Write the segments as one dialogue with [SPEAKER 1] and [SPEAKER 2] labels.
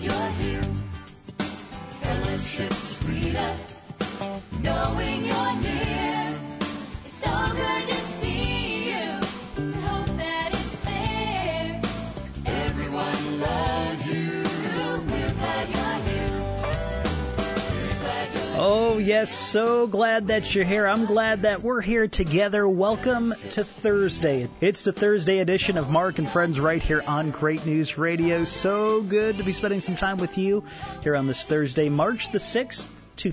[SPEAKER 1] glad you're here. Fellowship sweeter, knowing you're near. It's so good to see you. I hope that it's clear. Everyone loves you. We're glad you're here. We're glad you're here.
[SPEAKER 2] Oh, yes, so glad that you're here. I'm glad that we're here together. Welcome to Thursday. It's the Thursday edition of Mark and Friends right here on Great News Radio. So good to be spending some time with you here on this Thursday, March the 6th,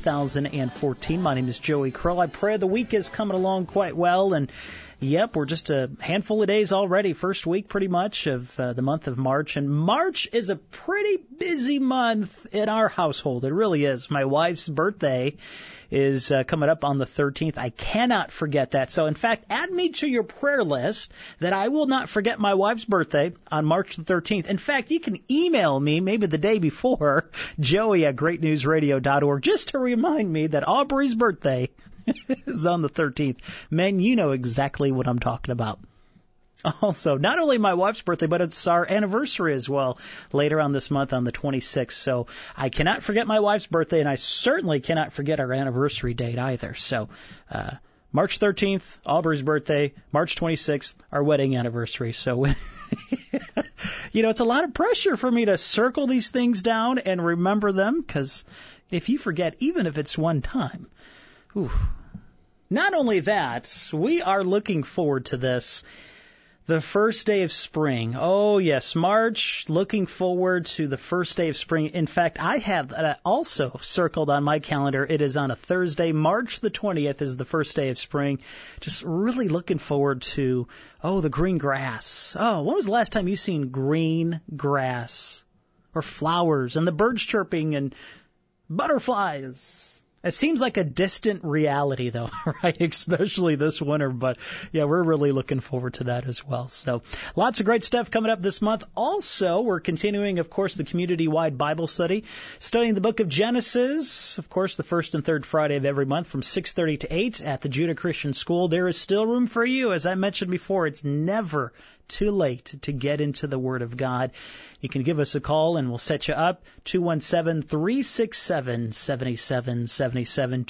[SPEAKER 2] 2014. My name is Joey Krill. I pray the week is coming along quite well, and yep, we're just a handful of days already. First week, pretty much, of the month of March. And March is a pretty busy month in our household. It really is. My wife's birthday is coming up on the 13th. I cannot forget that. So, in fact, add me to your prayer list that I will not forget my wife's birthday on March the 13th. In fact, you can email me maybe the day before, joey@greatnewsradio.org, just to remind me that Aubrey's birthday is on the 13th. Men, you know exactly what I'm talking about. Also, not only my wife's birthday, but it's our anniversary as well later on this month on the 26th. So I cannot forget my wife's birthday, and I certainly cannot forget our anniversary date either. So March 13th, Aubrey's birthday, March 26th, our wedding anniversary. So, you know, it's a lot of pressure for me to circle these things down and remember them, because if you forget, even if it's one time, whew. Not only that, we are looking forward to this, the first day of spring. Oh, yes, March, looking forward to the first day of spring. In fact, I have that also circled on my calendar. It is on a Thursday. March the 20th is the first day of spring. Just really looking forward to, the green grass. Oh, when was the last time you seen green grass or flowers and the birds chirping and butterflies? It seems like a distant reality, though, right? Especially this winter. But, yeah, we're really looking forward to that as well. So lots of great stuff coming up this month. Also, we're continuing, of course, the community-wide Bible study, studying the book of Genesis, of course, the first and third Friday of every month from 6:30 to 8 at the Judah Christian School. There is still room for you. As I mentioned before, it's never too late to get into the Word of God. You can give us a call and we'll set you up. 217-367-7777.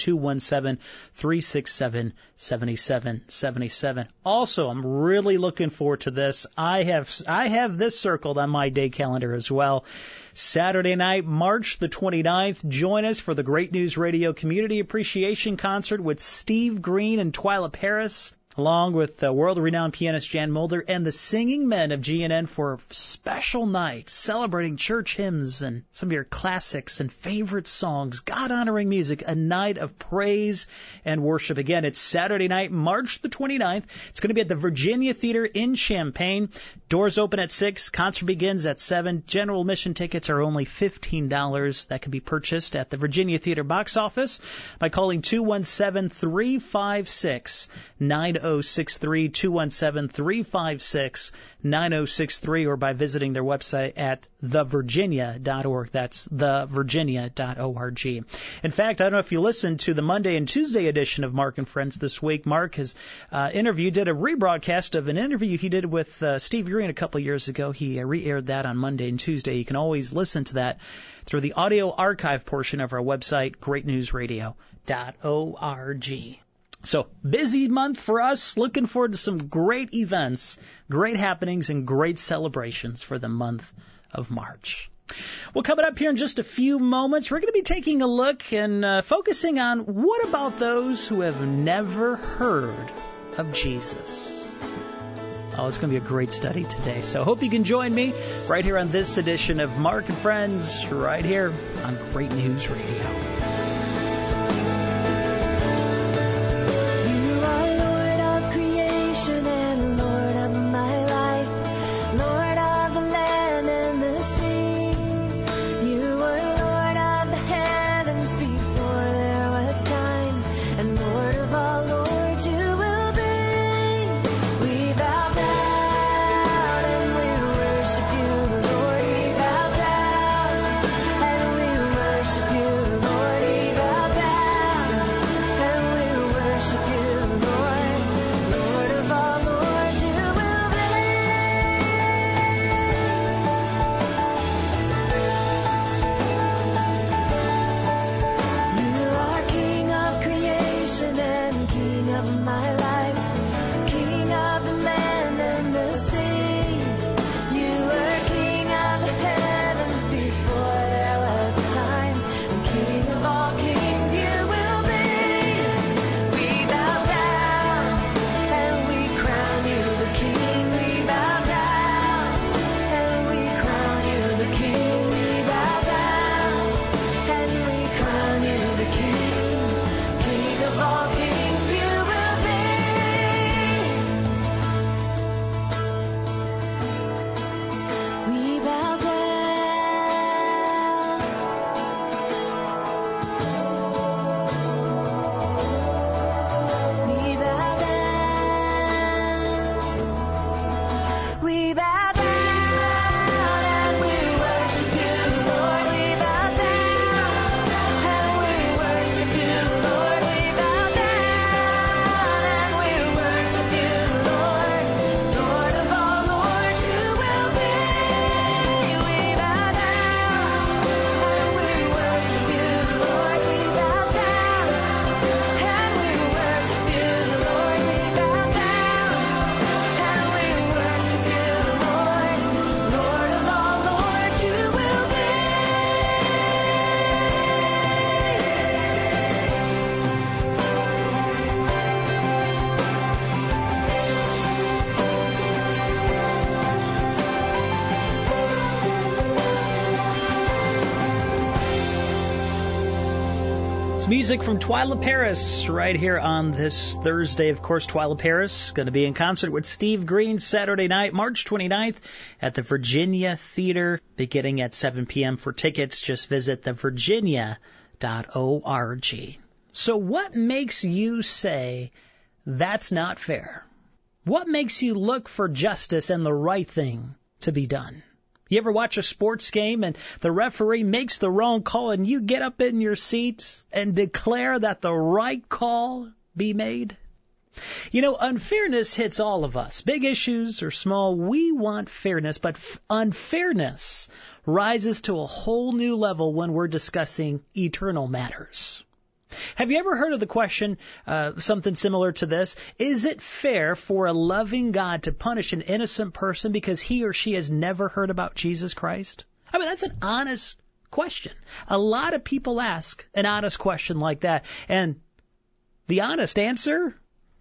[SPEAKER 2] 217-367-7777. Also, I'm really looking forward to this. I have this circled on my day calendar as well. Saturday night, March the 29th, join us for the Great News Radio Community Appreciation Concert with Steve Green and Twyla Paris, along with world-renowned pianist Jan Mulder and the singing men of GNN for a special night celebrating church hymns and some of your classics and favorite songs, God-honoring music, a night of praise and worship. Again, it's Saturday night, March the 29th. It's going to be at the Virginia Theater in Champaign. Doors open at 6. Concert begins at 7. General admission tickets are only $15. That can be purchased at the Virginia Theater box office by calling 217-356-9063, 217-356-9063, or by visiting their website at thevirginia.org. That's thevirginia.org. In fact, I don't know if you listened to the Monday and Tuesday edition of Mark and Friends this week. Mark has did a rebroadcast of an interview he did with Steve Green a couple of years ago. He re-aired that on Monday and Tuesday. You can always listen to that through the audio archive portion of our website, greatnewsradio.org. So, busy month for us. Looking forward to some great events, great happenings, and great celebrations for the month of March. Well, coming up here in just a few moments, we're going to be taking a look and focusing on what about those who have never heard of Jesus. Oh, it's going to be a great study today. So, hope you can join me right here on this edition of Mark and Friends, right here on Great News Radio.
[SPEAKER 3] Worship you, Lord.
[SPEAKER 2] It's music from Twyla Paris right here on this Thursday. Of course, Twyla Paris going to be in concert with Steve Green Saturday night, March 29th at the Virginia Theater, beginning at 7 p.m. For tickets, just visit thevirginia.org. So what makes you say that's not fair? What makes you look for justice and the right thing to be done? You ever watch a sports game and the referee makes the wrong call and you get up in your seat and declare that the right call be made? You know, unfairness hits all of us. Big issues or small, we want fairness, but unfairness rises to a whole new level when we're discussing eternal matters. Have you ever heard of the question, something similar to this? Is it fair for a loving God to punish an innocent person because he or she has never heard about Jesus Christ? I mean, that's an honest question. A lot of people ask an honest question like that. And the honest answer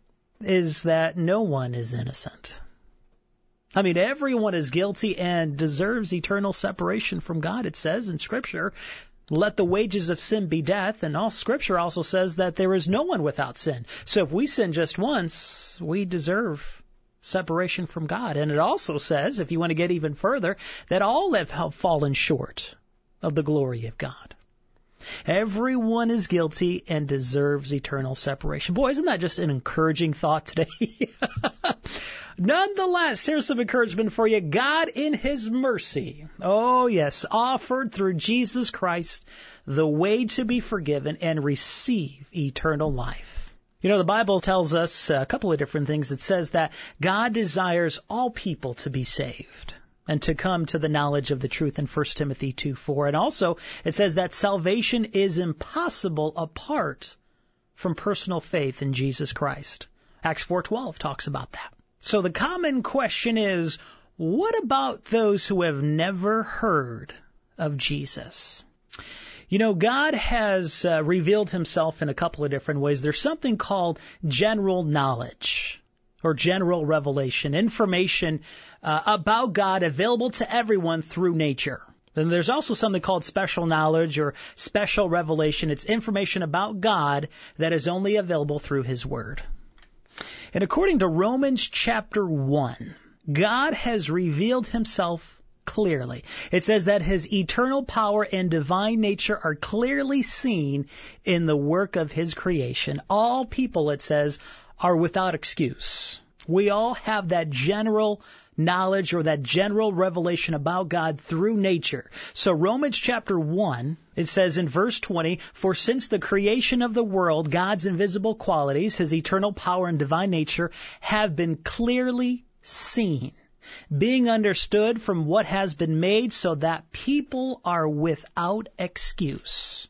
[SPEAKER 2] is that no one is innocent. I mean, everyone is guilty and deserves eternal separation from God. It says in Scripture, let the wages of sin be death, and all Scripture also says that there is no one without sin. So if we sin just once, we deserve separation from God. And it also says, if you want to get even further, that all have fallen short of the glory of God. Everyone is guilty and deserves eternal separation. Boy, isn't that just an encouraging thought today? Nonetheless, here's some encouragement for you. God in His mercy, oh yes, offered through Jesus Christ the way to be forgiven and receive eternal life. You know, the Bible tells us a couple of different things. It says that God desires all people to be saved and to come to the knowledge of the truth in 1 Timothy 2:4. And also, it says that salvation is impossible apart from personal faith in Jesus Christ. Acts 4:12 talks about that. So the common question is, what about those who have never heard of Jesus? You know, God has revealed Himself in a couple of different ways. There's something called general knowledge or general revelation, information about God available to everyone through nature. Then there's also something called special knowledge or special revelation. It's information about God that is only available through His Word. And according to Romans chapter 1, God has revealed Himself clearly. It says that His eternal power and divine nature are clearly seen in the work of His creation. All people, it says, are without excuse. We all have that general knowledge or that general revelation about God through nature. So Romans chapter 1, it says in verse 20, for since the creation of the world, God's invisible qualities, His eternal power and divine nature have been clearly seen, being understood from what has been made, so that people are without excuse.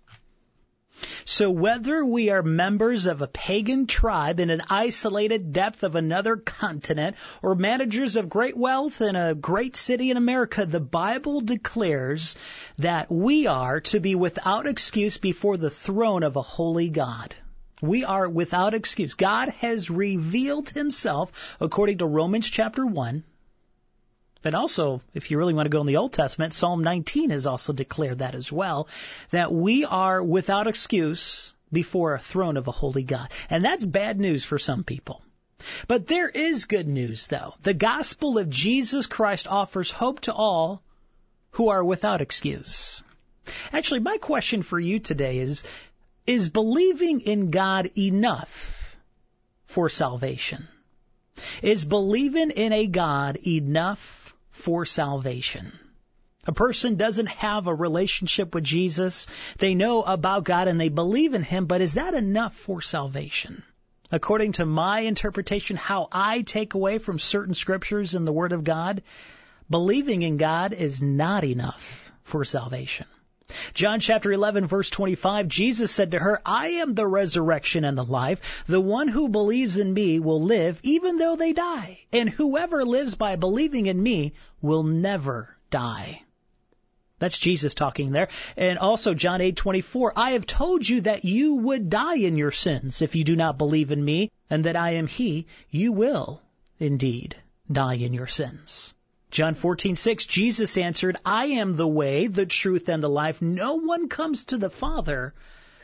[SPEAKER 2] So whether we are members of a pagan tribe in an isolated depth of another continent or managers of great wealth in a great city in America, the Bible declares that we are to be without excuse before the throne of a holy God. We are without excuse. God has revealed Himself, according to Romans chapter 1. And also, if you really want to go in the Old Testament, Psalm 19 has also declared that as well, that we are without excuse before a throne of a holy God. And that's bad news for some people. But there is good news, though. The gospel of Jesus Christ offers hope to all who are without excuse. Actually, my question for you today is believing in God enough for salvation? Is believing in a God enough for salvation? A person doesn't have a relationship with Jesus. They know about God and they believe in Him, but is that enough for salvation? According to my interpretation, how I take away from certain scriptures in the Word of God, believing in God is not enough for salvation. John chapter 11, verse 25, Jesus said to her, I am the resurrection and the life. The one who believes in me will live even though they die. And whoever lives by believing in me will never die. That's Jesus talking there. And also John 8:24, I have told you that you would die in your sins if you do not believe in me, and that I am He. You will indeed die in your sins. John 14:6, Jesus answered, I am the way, the truth, and the life. No one comes to the Father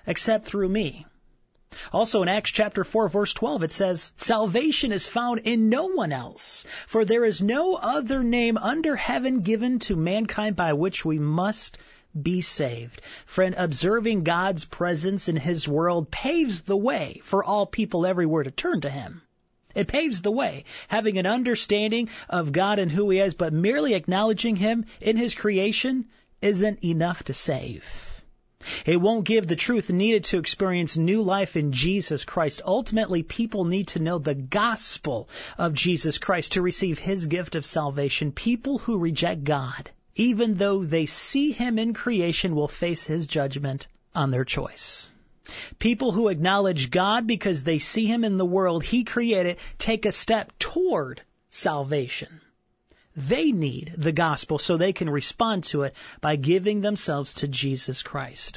[SPEAKER 2] except through me. Also in Acts chapter 4, verse 12, it says, salvation is found in no one else, for there is no other name under heaven given to mankind by which we must be saved. Friend, observing God's presence in His world paves the way for all people everywhere to turn to Him. It paves the way, having an understanding of God and who He is, but merely acknowledging Him in His creation isn't enough to save. It won't give the truth needed to experience new life in Jesus Christ. Ultimately, people need to know the gospel of Jesus Christ to receive His gift of salvation. People who reject God, even though they see Him in creation, will face His judgment on their choice. People who acknowledge God because they see Him in the world He created take a step toward salvation. They need the gospel so they can respond to it by giving themselves to Jesus Christ.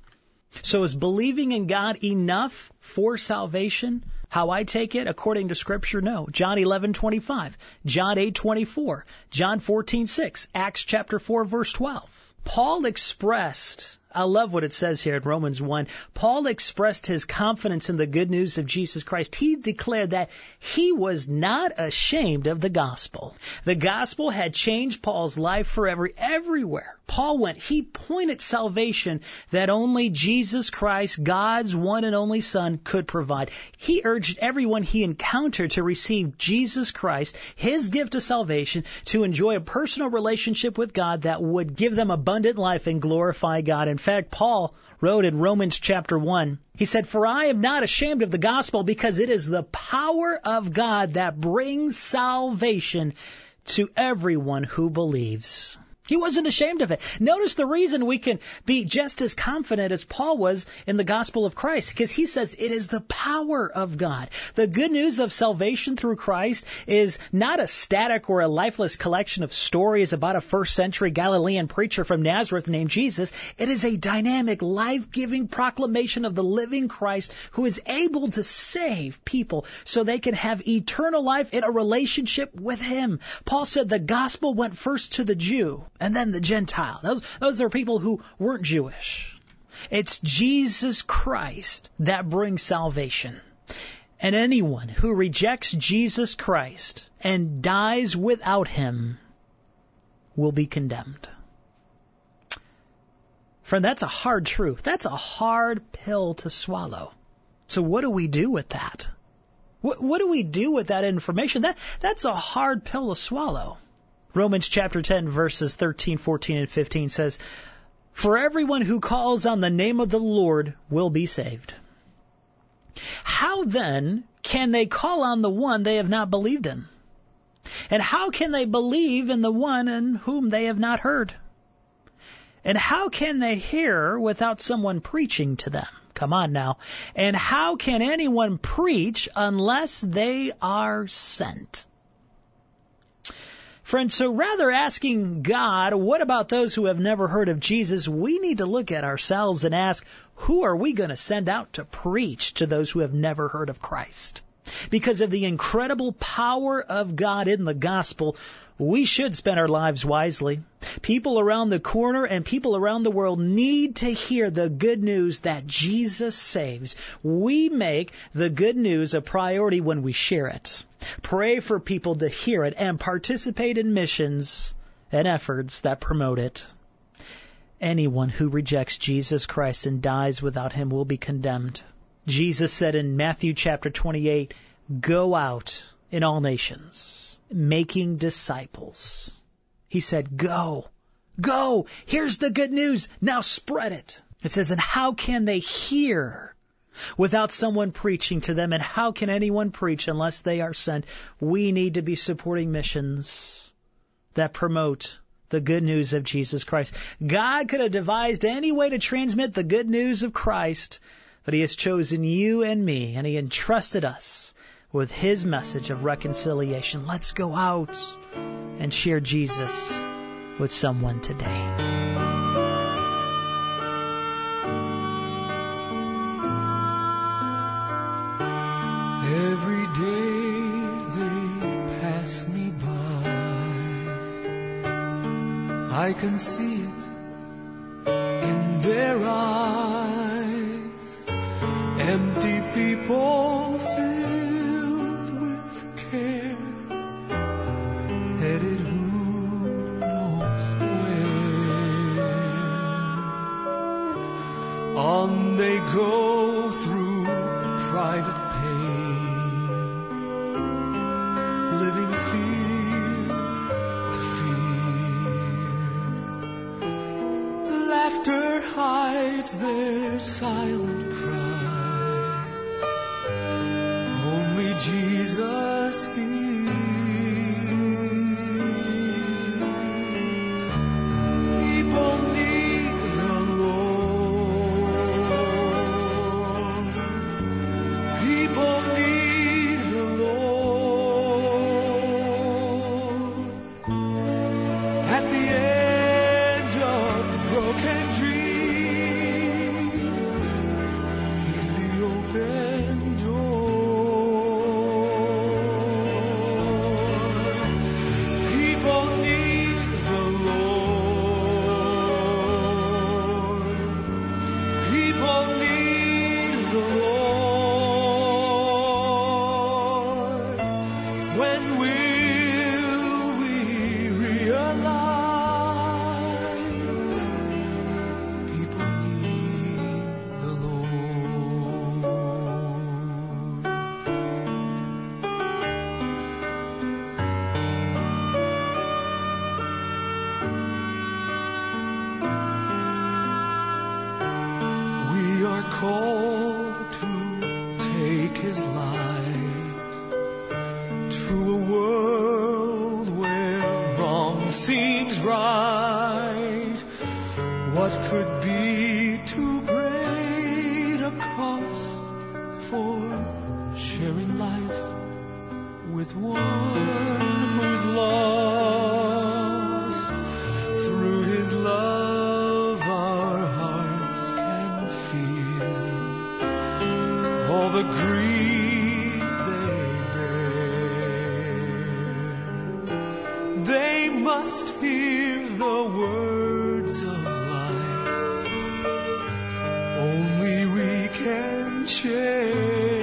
[SPEAKER 2] So is believing in God enough for salvation? How I take it, according to Scripture, no. John 11:25, John 8:24, John 14:6, Acts chapter 4, verse 12. Paul expressed, I love what it says here in Romans 1, Paul expressed his confidence in the good news of Jesus Christ. He declared that he was not ashamed of the gospel. The gospel had changed Paul's life forever, everywhere Paul went. He pointed salvation that only Jesus Christ, God's one and only Son, could provide. He urged everyone he encountered to receive Jesus Christ, His gift of salvation, to enjoy a personal relationship with God that would give them abundant life and glorify God. In fact, Paul wrote in Romans chapter 1, he said, "For I am not ashamed of the gospel, because it is the power of God that brings salvation to everyone who believes." He wasn't ashamed of it. Notice the reason we can be just as confident as Paul was in the gospel of Christ, because he says it is the power of God. The good news of salvation through Christ is not a static or a lifeless collection of stories about a first century Galilean preacher from Nazareth named Jesus. It is a dynamic, life-giving proclamation of the living Christ who is able to save people so they can have eternal life in a relationship with Him. Paul said the gospel went first to the Jew and then the Gentile. Those are people who weren't Jewish. It's Jesus Christ that brings salvation. And anyone who rejects Jesus Christ and dies without Him will be condemned. Friend, that's a hard truth. That's a hard pill to swallow. So what do we do with that? What do we do with that information? That's a hard pill to swallow. Romans chapter 10, verses 13, 14, and 15 says, "For everyone who calls on the name of the Lord will be saved." How then can they call on the one they have not believed in? And how can they believe in the one in whom they have not heard? And how can they hear without someone preaching to them? Come on now. And how can anyone preach unless they are sent? Friends, so rather asking God, what about those who have never heard of Jesus, we need to look at ourselves and ask, who are we going to send out to preach to those who have never heard of Christ? Because of the incredible power of God in the gospel, we should spend our lives wisely. People around the corner and people around the world need to hear the good news that Jesus saves. We make the good news a priority when we share it. Pray for people to hear it and participate in missions and efforts that promote it. Anyone who rejects Jesus Christ and dies without Him will be condemned. Jesus said in Matthew chapter 28, "Go out in all nations, making disciples." He said, go. Here's the good news. Now spread it. It says, and how can they hear without someone preaching to them? And how can anyone preach unless they are sent? We need to be supporting missions that promote the good news of Jesus Christ. God could have devised any way to transmit the good news of Christ, but He has chosen you and me, and He entrusted us with His message of reconciliation. Let's go out and share Jesus with someone today.
[SPEAKER 3] Every day they pass me by, I can see it in their eyes. On they go through private pain, living fear to fear. Laughter hides their silent cries. Only Jesus hears. People need the Lord. People need the Lord. At the end of broken dreams, He's the open door. People need the Lord. People need the Lord. When will we realize people need the Lord? We are called to take His light to a world where wrong seems right. What could be too great a cost for sharing life with one who's lost? Through His love our hearts can feel all the grief they bear. They must hear the words of life only we can share.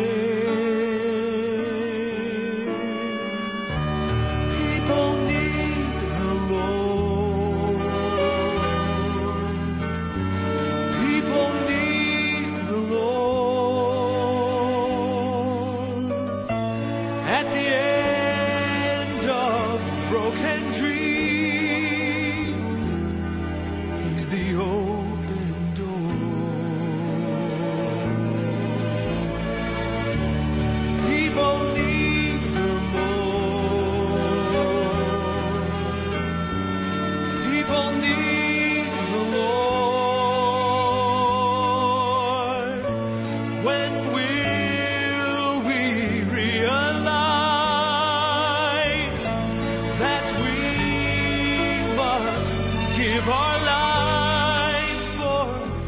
[SPEAKER 3] People need the Lord. People need the Lord. At the end of broken dreams, He's the open door. People need the Lord. People need the Lord. When will we realize that we must give our lives for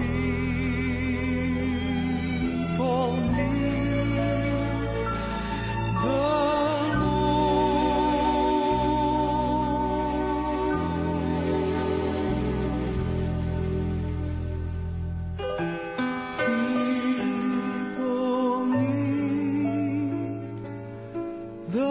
[SPEAKER 3] people need the People need the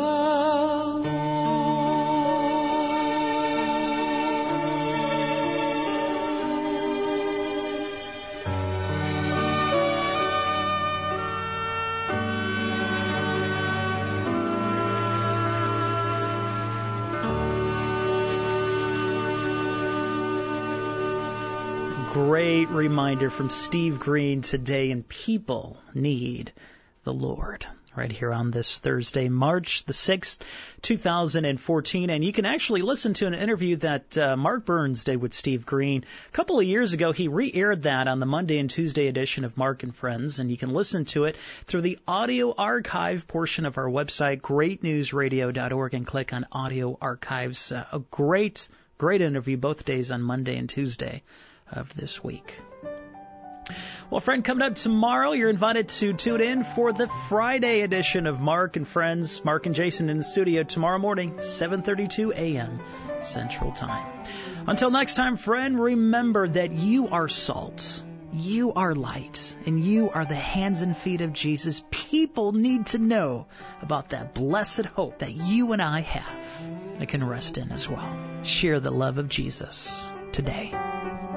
[SPEAKER 2] Great reminder from Steve Green today, and people need the Lord. Right here on this Thursday, March the 6th, 2014. And you can actually listen to an interview that Mark Burns did with Steve Green. A couple of years ago, he re-aired that on the Monday and Tuesday edition of Mark and Friends, and you can listen to it through the audio archive portion of our website, greatnewsradio.org, and click on audio archives. A great interview both days on Monday and Tuesday of this week. Well, friend, coming up tomorrow, you're invited to tune in for the Friday edition of Mark and Friends. Mark and Jason in the studio tomorrow morning, 7:32 a.m. Central Time. Until next time, friend, remember that you are salt, you are light, and you are the hands and feet of Jesus. People need to know about that blessed hope that you and I have and can rest in as well. Share the love of Jesus today.